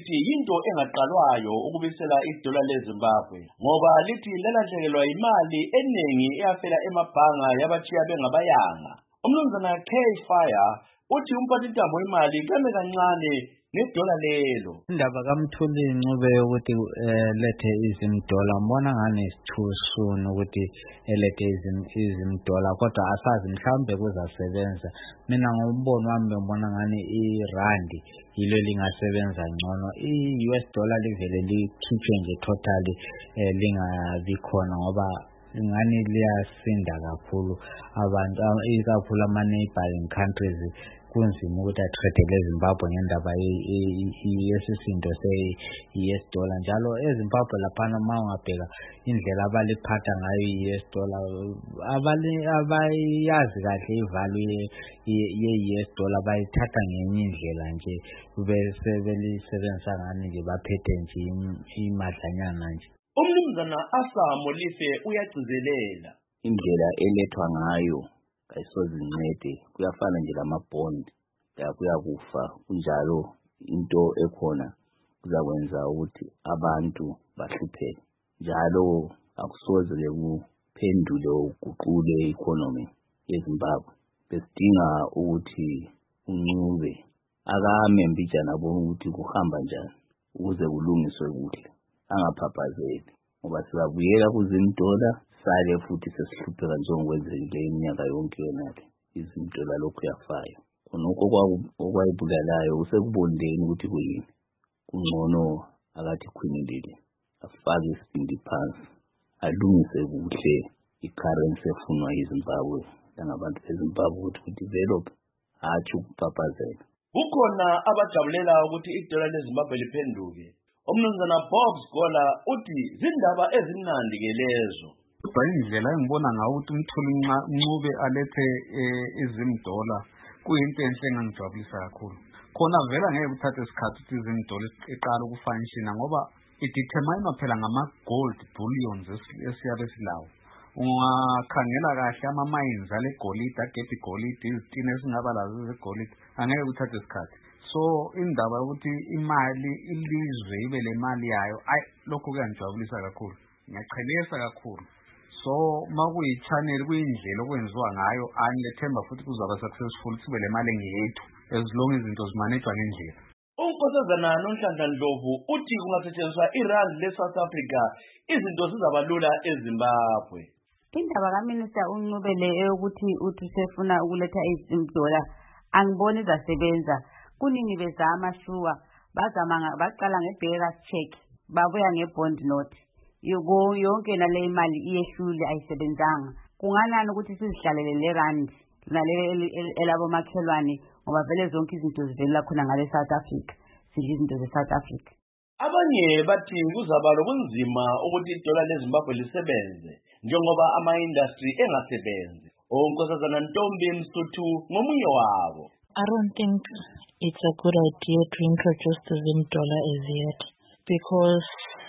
lithi into engaqalwayo ukubisela idola leZimbabwe ngoba lithi lalahlekelwa imali eningi eyafela emabhanga yabathiya bengabayanga. Umnumzana K-Fire uthi umphathintambo wemali kame kancane nedola lelo. Indaba kaMthuli Ncube ukuthi lethe izimdola mbona ngani too soon ukuthi lethe izimdola kodwa asazi mhlambe kuzasebenza. Mina ngombono wami ngibona ngani irandi yilo lingasebenza ngcono. I-US dollar livele likhitshwe nje totally lingabi khona ngoba ngani liyasinda kakhulu abantu ikakhulu ama-neighboring countries kunzima ukuthi athredele eZimbabwe ngendaba yesisindo se-US dollar njalo eZimbabwe laphana uma ungabheka indlela abaliphatha ngayo i-US dollar abayazi kahle ivalue ye-US dollar bayithatha ngenye indlela nje bese belisebenzisa ngani nje baphethe nje imadlanyana nje. Umnumzana Asa Molife uyagcizelela indlela elethwa ngayo kayisoze incede kuyafana nje lamabond kuyakufa kunjalo into ekhona kuzakwenza ukuthi abantu bahlupheke njalo akusoze lekuphendule uguqule economy yeZimbabwe. Besidinga ukuthi uNcube akame mbijana bona ukuthi kuhamba njani ukuze kulungiswe kuhle angaphaphazeli ngoba sizabuyela kuzimdola sale futhi sesihlupheka njengokwenzekile iminyaka yonke yonale izimdola lokhu yafayo khonokho okwayibulalayo usekubondeni ukuthi kuyini kungcono akathi khwinilile afake isibindi phansi alungise kuhle i-currency efunwa yiZimbabwe langabantu beZimbabwe ukuthi ku-develop hathi ukuphaphazela. Kukhona abajabulela ukuthi idola leZimbabwe liphenduke. Umnumzana Bob Scola uthi zindaba ezimnandi ke lezo. Kodwa indlela engibona ngayo ukuthi uMthuli Ncube alethe izimdola kuyinto enhle engangijabulisa kakhulu. Khona vele ngeke kuthathe isikhathi ukuthi izimdola iqala ukufunction ngoba idetermine phela ngama-gold bullions esiyabe silawo. Ungakhangela kahle ama-mines ale golide agebhe igolide izitina esingaba lazo zegolide angeke kuthathe isikhathi. So indaba ukuthi imali ilizwe ibe le mali yayo lokho kuyangijabulisa kakhulu ngiyachelesa kakhulu. So makuyi-channel kuyindlela okwenziwa ngayo angilethemba futhi kuzaba successful sibe le mali ngeyethu as long izinto zimanejwa ngendlela. Unkosazana Nonhlanhla Ndlovu uthi kungasetshenziswa irand le-South Africa izinto zizaba lula eZimbabwe. Indaba kaMinista uNcube le ukuthi uthi sefuna ukuletha izimdola angiboni izasebenza. Kuningi bezama shuwa baqala nge-bearer check babuya nge-bond note yonke nale imali iyehlule ayisebenzanga. Kunganani ukuthi sizihlalele le rand nale elabo makhelwane ngoba vele zonke izinto zivelela khona ngale South Africa sidla izinto ze-South Africa. Abanye bathi kuzaba lokunzima ukuthi idola leZimbabwe lisebenze njengoba ama-industry engasebenzi. Unkosazana Ntombi Msuthu ngomunye wabo. I don't think it's a good idea to introduce the Zim dollar as yet because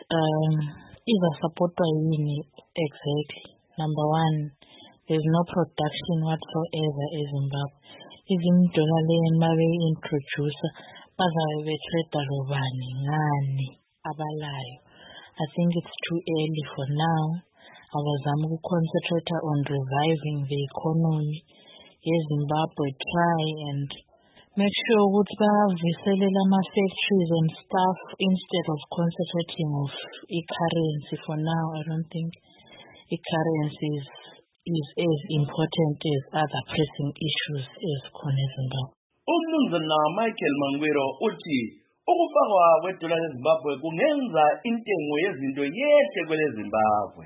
either support by yini exactly. Number one, there's no production whatsoever in Zimbabwe. Zim dollar len mabe introduce bazabe betrade robani ngani abalayo. I think it's too early for now. Abazama ukuconcentrate on reviving the economy. Zimbabwe try and make sure ukuthi baviselela ama-factories and stuff instead of concentrating of currency. For now, I don't think currency is as important as other pressing issues as khona eZimbabwe. Umnumzana Michael Mangwiro uthi ukufakwa kwedola leZimbabwe kungenza intengo yezinto yehle kwele Zimbabwe.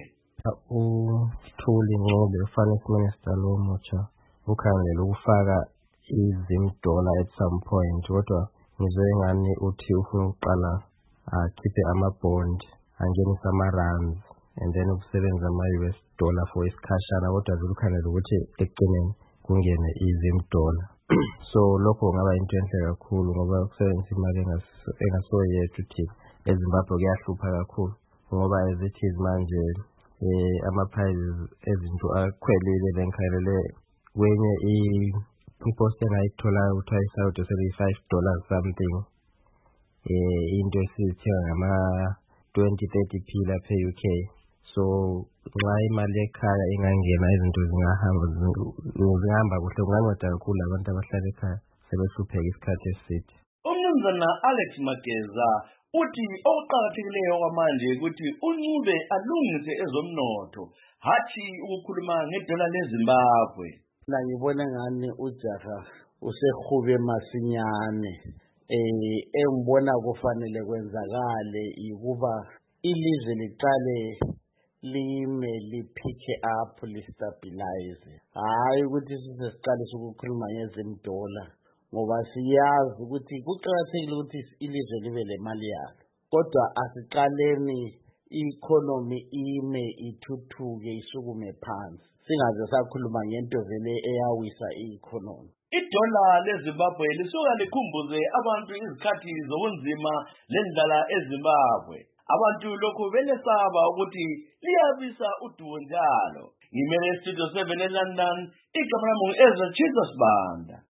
Uthuli Ncube finance minister lo mutsha ukhangela ukufaka izimdola at some point kodwa ngizwe ngani uthi ufuna uqala akhiphe ama-bond angenisa ama-rands and then ukusebenza ama-US dollar for isikhashana kodwa zilukhangela ukuthi ekugcineni kungene izimdola. So lokho kungaba into enhle kakhulu ngoba ukusebenzisa imali engasoyethu uthi eZimbabwe kuyahlupha kakhulu ngoba as it is manje ama-prices ezinto akhwelile benkhalele kwenye i-post engayitholayo kuthiwa isawuthi seli $5 something into esithenga ngama-20-30p lapha e-UK. So nxa imali ekhaya ingangena izinto zingahamba kuhle, kunganceda kakhulu abantu abahlala ekhaya sebehlupheka isikhathi eside. Umnumzana Alex Mageza uthi okuqakathekileyo kwamanje ukuthi uNcube alungise ezomnotho hathi ukukhuluma ngedola leZimbabwe. Ngibona ngani ujaha usehube masinyane. Engibona kufanele kwenzakale ukuba ilizwe liqale lime liphike up listabilize, hayi ukuthi sisiqale ukukhuluma ngezimdola, ngoba siyazi ukuthi kuqakathekile ukuthi ilizwe libe lemali yalo, kodwa asiqaleni i-economy ime ithuthuke isukume phansi, singaze sakhuluma ngento vele eyawisa i-economy. Idola leZimbabwe lisuka likhumbuze abantu izikhathi zobunzima lendlala eZimbabwe. Abantu lokhu belesaba ukuthi liyabisa udumo njalo. Ngimele Studio 7 eLondon, igama lami Ezra Jesus Banda.